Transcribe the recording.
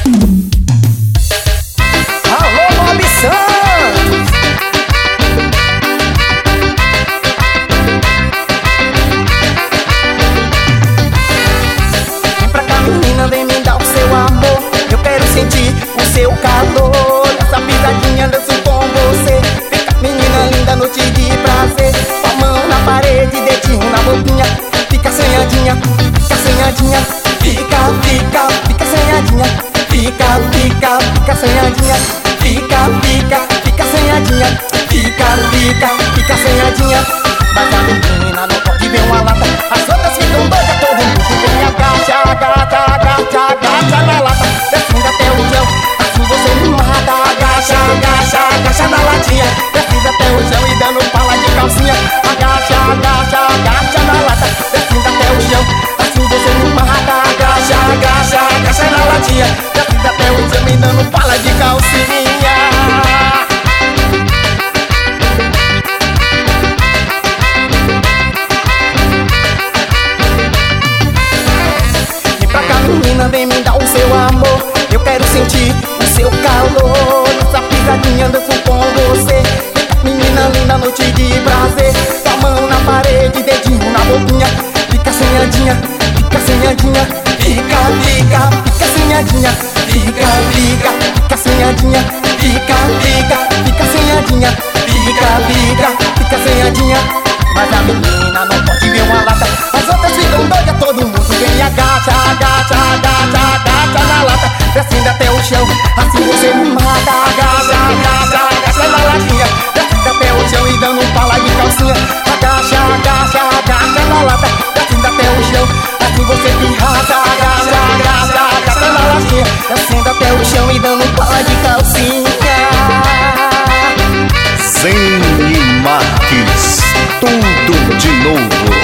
Alô, Bob Santos. Vem pra cá, menina, vem me dar o seu amor. Eu quero sentir o seu calor. Essa pisadinha danço com você. Vem cá, menina linda, noite de prazer. Com a mão na parede, dedinho na boquinha. Fica assanhadinha, fica assanhadinha. Fica, fica, fica assanhadinha. Fica, fica, fica assanhadinha. Fica, fica, fica assanhadinha. Fica, fica, fica assanhadinha. Mas a menina não pode ver uma lata. As outras ficam doidas, todo mundo vem agacha, agacha, agacha, agacha na lata. Descendo até o chão, assim você me mata. Agacha, agacha, agacha na latinha. Descendo até o chão e dando pala de calcinha. Agacha, agacha, agacha na lata. Descendo até o chão, assim você me mata. Agacha, agacha, agacha na latinha. Descendo até o chão e dando pala de calcinha. Menina, vem me dar o seu amor. Eu quero sentir o seu calor. Essa pisadinha danço com você. Menina linda, noite de prazer. Com a mão na parede, dedinho na boquinha. Fica assanhadinha, fica assanhadinha. Fica, fica, fica assanhadinha. Fica, fica, fica assanhadinha. Fica, fica, fica assanhadinha. Fica, fica, fica assanhadinha. Mas a menina não pode ver uma lata. As outras ficam doidas, todo mundo vem e agacha, agacha, agacha, agacha na lata. Descendo até o chão, assim você me mata. Agacha, agacha, agacha na latinha. Descendo até o chão e dando pala de calcinha. Agacha, agacha, agacha na lata. Descendo até o chão, assim você me rata. Agacha, agacha, agacha na latinha. Descendo até o chão e dando pala de calcinha. Zene Marques, tudo de novo.